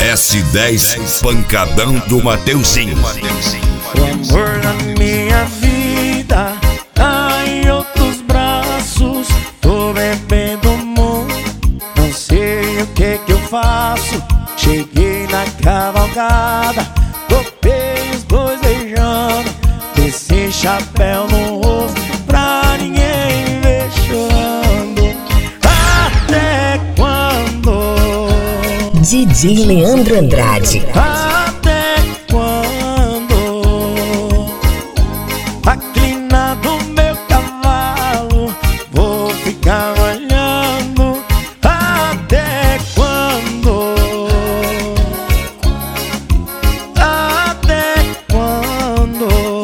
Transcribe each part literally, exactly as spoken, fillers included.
S dez Pancadão do Mateuzinho. O amor da minha vida tá em outros braços. Tô bebendo muito, não sei o que que eu faço. Cheguei na cavalgada, topei os dois beijando. Desci chapéu no rosto pra ninguém ver chorando. Até quando? D J Leandro Andrade. Até quando? A crina do meu cavalo vou ficar olhando. Até quando? Até quando?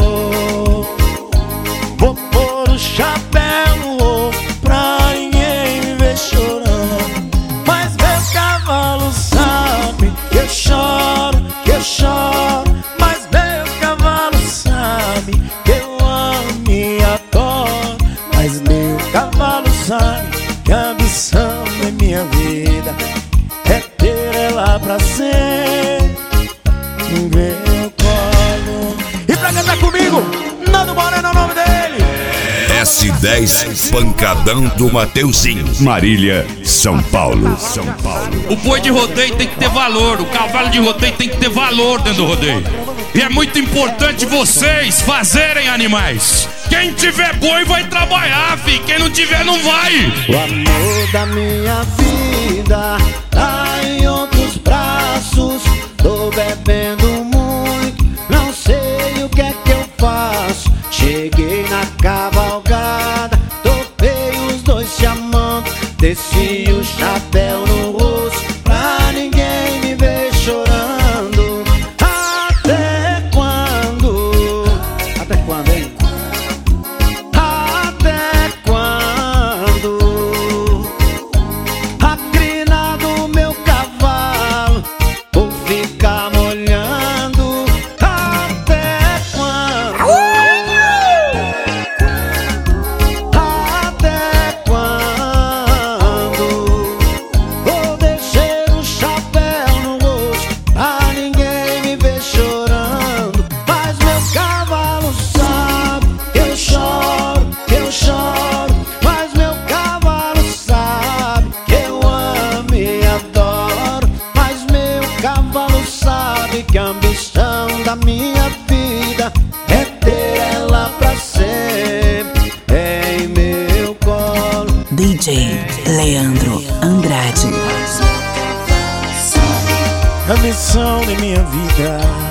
Vou pôr o chapéu no rosto pra ninguém me ver chorando. Mas meu cavalo sabe que eu choro, que eu choro. Mas meu cavalo sabe que eu amo e adoro. Mas meu cavalo sabe que a ambição da minha vida é ter ela pra sempre no meu colo. E pra cantar comigo, Nando Moreno é o nome dele. S dez Pancadão do Mateuzinho. Marília, São Paulo, São Paulo. O boi de rodeio tem que ter valor, o cavalo de rodeio tem que ter valor dentro do rodeio. E é muito importante vocês fazerem animais. Quem tiver boi vai trabalhar, fi. Quem não tiver não vai. O amor da minha vida tá em outros braços. Tô bebendo muito, não sei o que é que eu faço. Cheguei na cavalgada, topei os dois se amando. Desci o chapéu no rosto pra ninguém me ver chorando. Até quando? Até quando, hein? Até quando? A crina do meu cavalo vou ficar molhando. Até quando? Até quando? Vou deixar o chapéu no rosto pra ninguém me ver chorando. Mas meu cavalo sabe que eu choro, que eu choro. Mas meu cavalo sabe que eu amo e adoro. Mas meu cavalo sabe que a ambição da minha vida é ter ela pra sempre em meu colo. D J Leandro Andrade. A missão da minha vida